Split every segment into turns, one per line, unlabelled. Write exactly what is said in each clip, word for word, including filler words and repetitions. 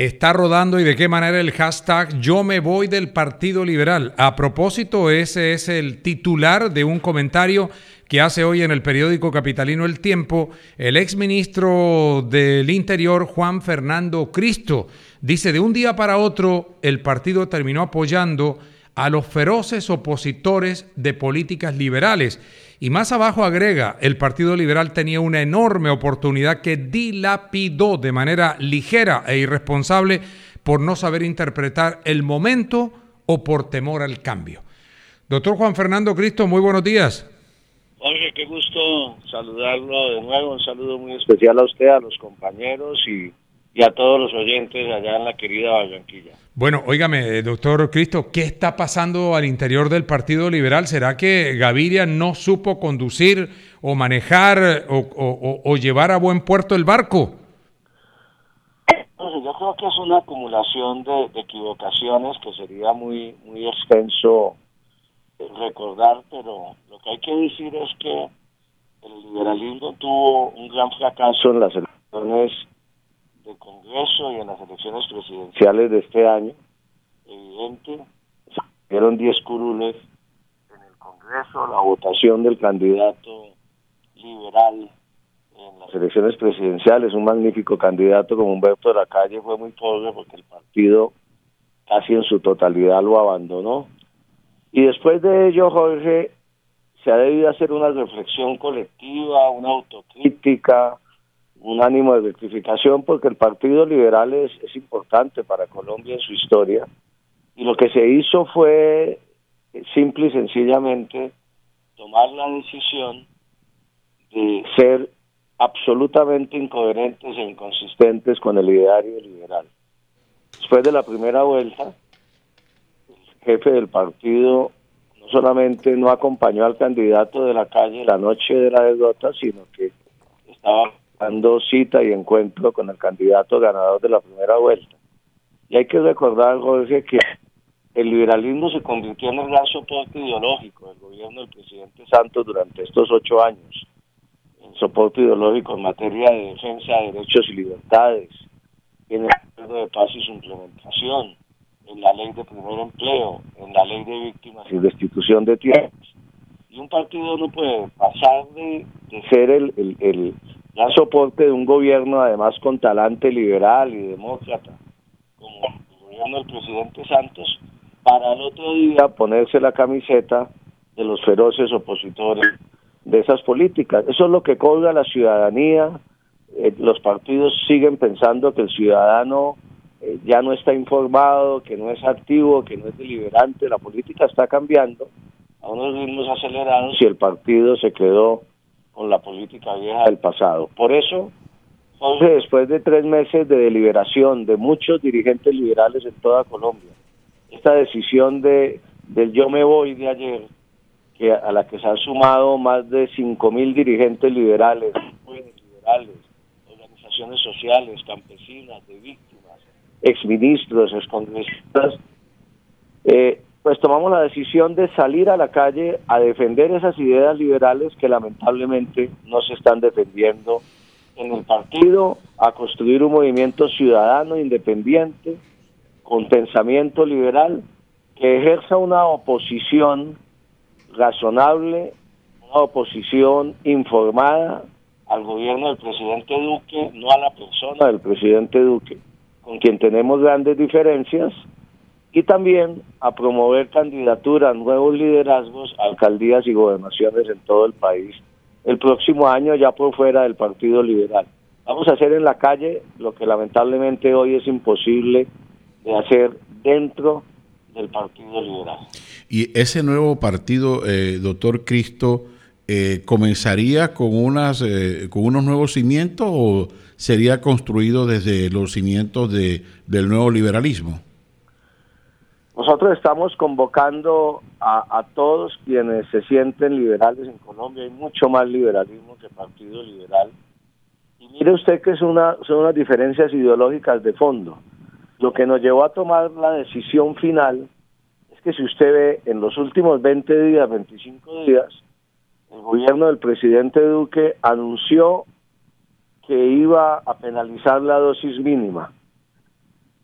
está rodando y de qué manera el hashtag Yo me voy del Partido Liberal. A propósito, ese es el titular de un comentario que hace hoy en el periódico capitalino El Tiempo el exministro del Interior, Juan Fernando Cristo. Dice, de un día para otro, el partido terminó apoyando a los feroces opositores de políticas liberales. Y más abajo agrega, el Partido Liberal tenía una enorme oportunidad que dilapidó de manera ligera e irresponsable por no saber interpretar el momento o por temor al cambio. Doctor Juan Fernando Cristo, muy buenos días.
Jorge, qué gusto saludarlo de nuevo, un saludo muy especial a usted, a los compañeros y, y a todos los oyentes allá en la querida Barranquilla.
Bueno, óigame, doctor Cristo, ¿qué está pasando al interior del Partido Liberal? ¿Será que Gaviria no supo conducir o manejar o, o, o llevar a buen puerto el barco?
Yo creo que es una acumulación de, de equivocaciones que sería muy, muy extenso recordar, pero lo que hay que decir es que el liberalismo tuvo un gran fracaso en las elecciones del Congreso y en las elecciones presidenciales de este año. Evidente, se dieron diez curules en el Congreso, la votación del candidato liberal en las elecciones presidenciales, un magnífico candidato como Humberto de la Calle, fue muy pobre porque el partido casi en su totalidad lo abandonó. Y después de ello, Jorge, se ha debido hacer una reflexión colectiva, una autocrítica, un ánimo de rectificación, porque el Partido Liberal es, es importante para Colombia en su historia. Y lo que se hizo fue, simple y sencillamente, tomar la decisión de ser absolutamente incoherentes e inconsistentes con el ideario liberal. Después de la primera vuelta, jefe del partido no solamente no acompañó al candidato de la Calle la noche de la derrota, sino que estaba dando cita y encuentro con el candidato ganador de la primera vuelta. Y hay que recordar, Jorge, que el liberalismo se convirtió en el gran soporte ideológico del gobierno del presidente Santos durante estos ocho años, en soporte ideológico en materia de defensa de derechos y libertades, en el acuerdo de paz y su implementación, en la ley de primer empleo, en la ley de víctimas y restitución de tierras. Y un partido no puede pasar de, de ser el, el, el gran soporte de un gobierno además con talante liberal y demócrata, como el gobierno del presidente Santos, para el otro día ponerse la camiseta de los feroces opositores de esas políticas. Eso es lo que cobra la ciudadanía. Eh, los partidos siguen pensando que el ciudadano Eh, ya no está informado, que no es activo, que no es deliberante. La política está cambiando a unos ritmos acelerados y el partido se quedó con la política vieja del pasado. Por eso, Jorge, después de tres meses de deliberación de muchos dirigentes liberales en toda Colombia, esta decisión de del yo me voy de ayer, que a la que se han sumado más de cinco mil dirigentes liberales, jóvenes liberales, organizaciones sociales, campesinas, de víctimas, exministros, excongresistas, eh, pues tomamos la decisión de salir a la calle a defender esas ideas liberales que lamentablemente no se están defendiendo en el partido, a construir un movimiento ciudadano independiente, con pensamiento liberal, que ejerza una oposición razonable, una oposición informada al gobierno del presidente Duque, no a la persona del presidente Duque, con quien tenemos grandes diferencias, y también a promover candidaturas, nuevos liderazgos, alcaldías y gobernaciones en todo el país el próximo año, ya por fuera del Partido Liberal. Vamos a hacer en la calle lo que lamentablemente hoy es imposible de hacer dentro del Partido Liberal.
Y ese nuevo partido, eh, doctor Cristo, eh, ¿comenzaría con, unas, eh, con unos nuevos cimientos o sería construido desde los cimientos de, del nuevo liberalismo?
Nosotros estamos convocando a, a todos quienes se sienten liberales en Colombia. Hay mucho más liberalismo que Partido Liberal. Y mire usted que es una, son unas diferencias ideológicas de fondo. Lo que nos llevó a tomar la decisión final es que si usted ve en los últimos veinte días, veinticinco días, el gobierno del presidente Duque anunció que iba a penalizar la dosis mínima.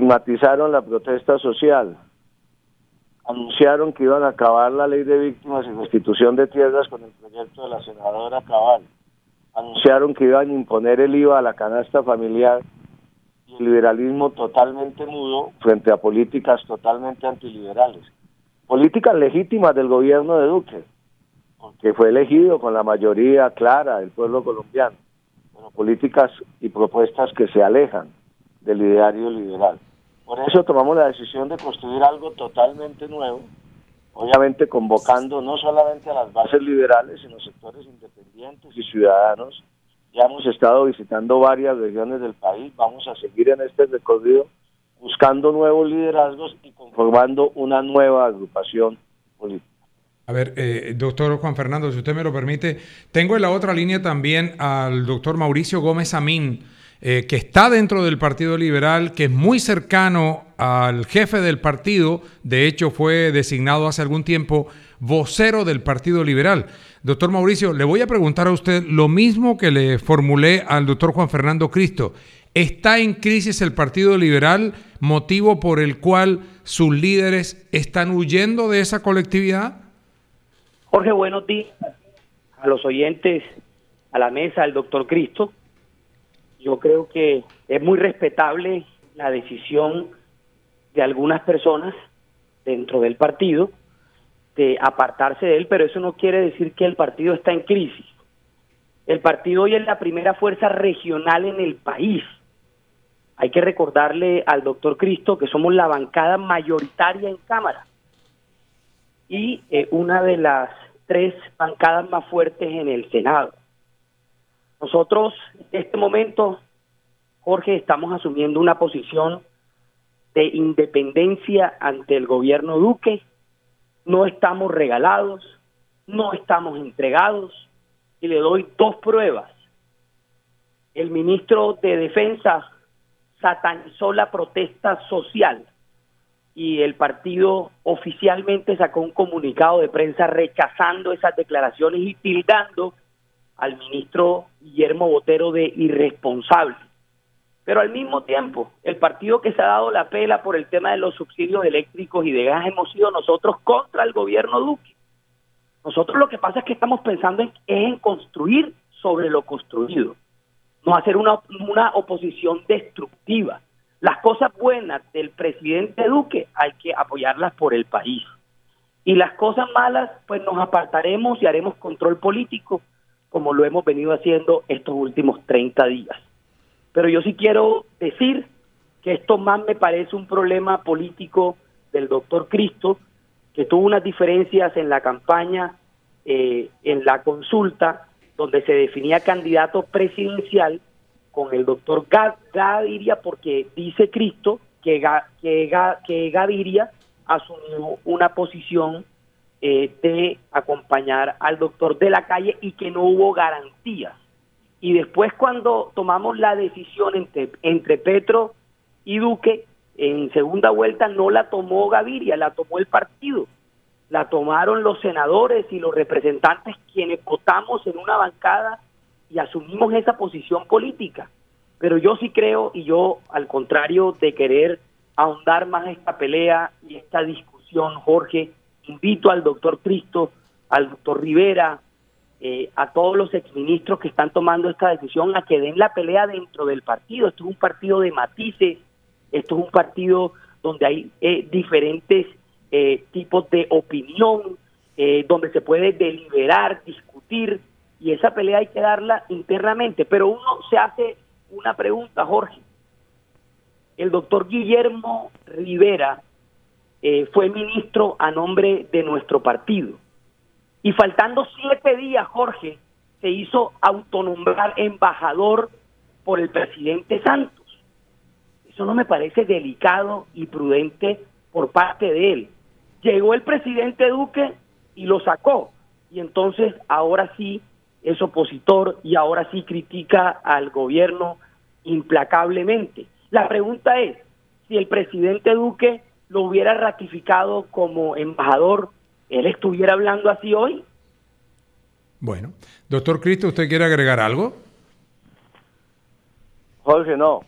estigmatizaron la protesta social, anunciaron que iban a acabar la ley de víctimas y restitución de tierras con el proyecto de la senadora Cabal, anunciaron que iban a imponer el I V A a la canasta familiar, y el liberalismo totalmente mudo frente a políticas totalmente antiliberales, políticas legítimas del gobierno de Duque, porque fue elegido con la mayoría clara del pueblo colombiano, pero políticas y propuestas que se alejan del ideario liberal. Por eso tomamos la decisión de construir algo totalmente nuevo, obviamente convocando no solamente a las bases liberales, sino sectores independientes y ciudadanos. Ya hemos estado visitando varias regiones del país, vamos a seguir en este recorrido buscando nuevos liderazgos y conformando una nueva agrupación política.
A ver, eh, doctor Juan Fernando, si usted me lo permite, tengo en la otra línea también al doctor Mauricio Gómez Amín, eh, que está dentro del Partido Liberal, que es muy cercano al jefe del partido, de hecho fue designado hace algún tiempo vocero del Partido Liberal. Doctor Mauricio, le voy a preguntar a usted lo mismo que le formulé al doctor Juan Fernando Cristo. ¿Está en crisis el Partido Liberal, motivo por el cual sus líderes están huyendo de esa colectividad?
Jorge, buenos días a los oyentes, a la mesa, al doctor Cristo. Yo creo que es muy respetable la decisión de algunas personas dentro del partido de apartarse de él, pero eso no quiere decir que el partido está en crisis. El partido hoy es la primera fuerza regional en el país. Hay que recordarle al doctor Cristo que somos la bancada mayoritaria en Cámara y eh, una de las tres bancadas más fuertes en el Senado. Nosotros en este momento, Jorge, estamos asumiendo una posición de independencia ante el gobierno Duque. No estamos regalados, no estamos entregados, y le doy dos pruebas. El ministro de Defensa satanizó la protesta social y el partido oficialmente sacó un comunicado de prensa rechazando esas declaraciones y tildando al ministro Guillermo Botero de irresponsable. Pero al mismo tiempo, el partido que se ha dado la pela por el tema de los subsidios eléctricos y de gas hemos sido nosotros contra el gobierno Duque. Nosotros lo que pasa es que estamos pensando en, es en construir sobre lo construido, no hacer una, una oposición destructiva. Las cosas buenas del presidente Duque hay que apoyarlas por el país. Y las cosas malas, pues nos apartaremos y haremos control político, como lo hemos venido haciendo estos últimos treinta días. Pero yo sí quiero decir que esto más me parece un problema político del doctor Cristo, que tuvo unas diferencias en la campaña, eh, en la consulta, donde se definía candidato presidencial con el doctor Gaviria, porque dice Cristo que, que, que Gaviria asumió una posición eh, de acompañar al doctor de la Calle y que no hubo garantías. Y después cuando tomamos la decisión entre, entre Petro y Duque, en segunda vuelta no la tomó Gaviria, la tomó el partido. La tomaron los senadores y los representantes quienes votamos en una bancada y asumimos esa posición política. Pero yo sí creo, y yo al contrario de querer ahondar más esta pelea y esta discusión, Jorge, invito al doctor Cristo, al doctor Rivera, eh, a todos los exministros que están tomando esta decisión a que den la pelea dentro del partido. Esto es un partido de matices, esto es un partido donde hay eh, diferentes eh, tipos de opinión, eh, donde se puede deliberar, discutir, y esa pelea hay que darla internamente. Pero uno se hace una pregunta, Jorge. El doctor Guillermo Rivera eh, fue ministro a nombre de nuestro partido. Y faltando siete días, Jorge, se hizo autonombrar embajador por el presidente Santos. Eso no me parece delicado y prudente por parte de él. Llegó el presidente Duque y lo sacó. Y entonces ahora sí es opositor y ahora sí critica al gobierno implacablemente. La pregunta es, si el presidente Duque lo hubiera ratificado como embajador, ¿él estuviera hablando así hoy?
Bueno, doctor Cristo, ¿usted quiere agregar algo?
Jorge, no,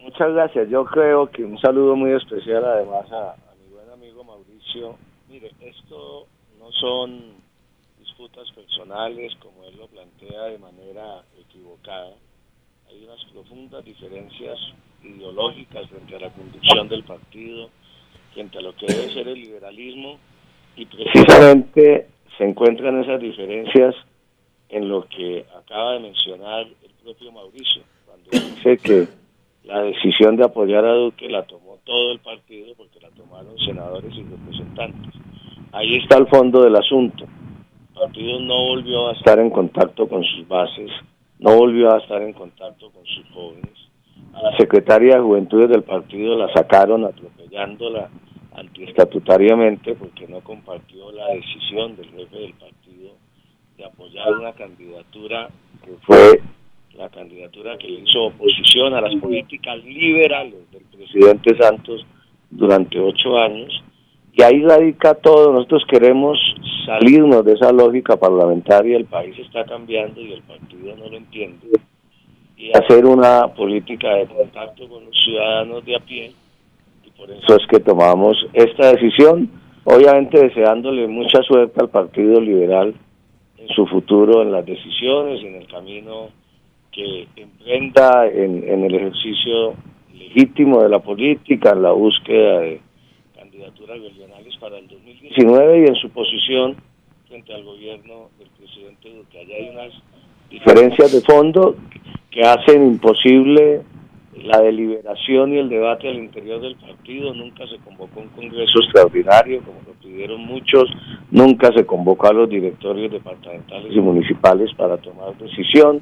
Muchas gracias. Yo creo que un saludo muy especial además a, a mi buen amigo Mauricio. Mire, esto no son disputas personales como él lo plantea de manera equivocada. Hay unas profundas diferencias ideológicas frente a la conducción del partido, frente a lo que debe ser el liberalismo, y precisamente se encuentran esas diferencias en lo que acaba de mencionar el propio Mauricio, cuando dice que la decisión de apoyar a Duque la tomó todo el partido porque la tomaron senadores y representantes. Ahí está el fondo del asunto. El partido no volvió a estar en contacto con sus bases, no volvió a estar en contacto con sus jóvenes. A la secretaria de Juventudes del partido la sacaron atropellándola antiestatutariamente porque no compartió la decisión del jefe del partido de apoyar una candidatura que fue la candidatura que le hizo oposición a las políticas liberales del presidente Santos durante ocho años. Y ahí radica todo. Nosotros queremos salirnos de esa lógica parlamentaria, el país está cambiando y el partido no lo entiende, y hacer una política de contacto con los ciudadanos de a pie, y por eso es que tomamos esta decisión, obviamente deseándole mucha suerte al Partido Liberal en su futuro, en las decisiones y en el camino que emprenda en, en el ejercicio legítimo de la política, en la búsqueda de candidaturas regionales para el dos mil diecinueve y en su posición frente al gobierno del presidente Duque. Allá hay unas diferencias de fondo que hacen imposible la deliberación y el debate al interior del partido. Nunca se convocó un congreso extraordinario, como lo pidieron muchos, nunca se convocó a los directorios departamentales y municipales para tomar decisión.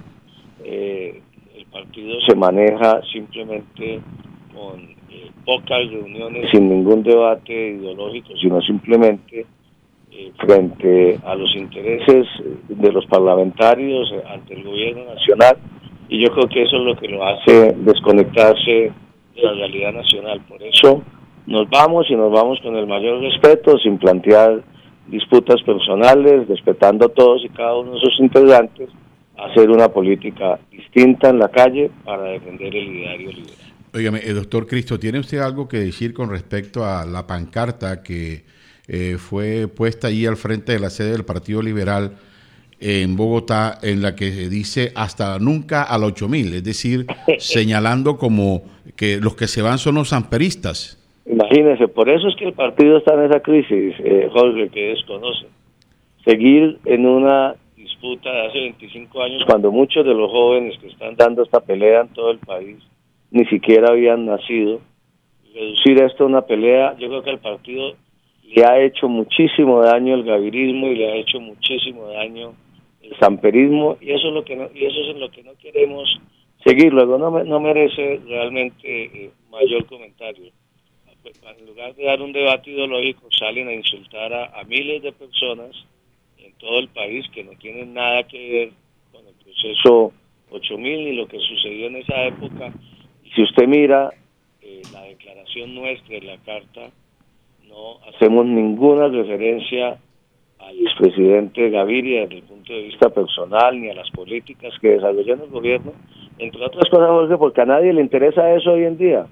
Eh, el partido se maneja simplemente con eh, pocas reuniones, sin ningún debate ideológico, sino simplemente eh, frente a los intereses de los parlamentarios eh, ante el gobierno nacional, y yo creo que eso es lo que lo hace desconectarse de la realidad nacional. Por eso nos vamos y nos vamos con el mayor respeto, sin plantear disputas personales, respetando a todos y cada uno de sus integrantes, hacer una política distinta en la calle para defender el ideario liberal.
Óigame, eh, doctor Cristo, ¿tiene usted algo que decir con respecto a la pancarta que eh, fue puesta allí al frente de la sede del Partido Liberal en Bogotá, en la que dice hasta nunca al ocho mil, es decir, señalando como que los que se van son los amperistas?
Imagínense, por eso es que el partido está en esa crisis, eh, Jorge, que desconoce. Seguir en una disputa de hace veinticinco años, cuando muchos de los jóvenes que están dando esta pelea en todo el país ni siquiera habían nacido, reducir esto a una pelea, yo creo que al partido le ha hecho muchísimo daño el gavirismo y le ha hecho muchísimo daño el samperismo, y eso es lo que no, y eso es en lo que no queremos seguir. Luego no, no merece realmente eh, mayor comentario. En lugar de dar un debate ideológico, salen a insultar a, a miles de personas en todo el país que no tienen nada que ver con el proceso ocho mil ni lo que sucedió en esa época. Y si usted mira eh, la declaración nuestra en la carta, no hacemos ninguna referencia al expresidente Gaviria desde el punto de vista personal, ni a las políticas que desarrolla el gobierno, entre otras cosas, Jorge, porque a nadie le interesa eso hoy en día.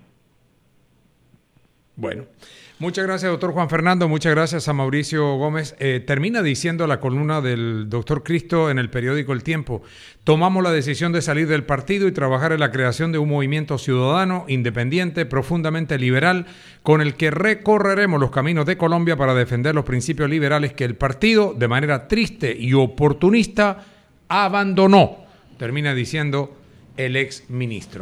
Bueno, muchas gracias, doctor Juan Fernando, muchas gracias a Mauricio Gómez. Eh, termina diciendo la columna del doctor Cristo en el periódico El Tiempo: tomamos la decisión de salir del partido y trabajar en la creación de un movimiento ciudadano, independiente, profundamente liberal, con el que recorreremos los caminos de Colombia para defender los principios liberales que el partido, de manera triste y oportunista, abandonó. Termina diciendo el ex ministro.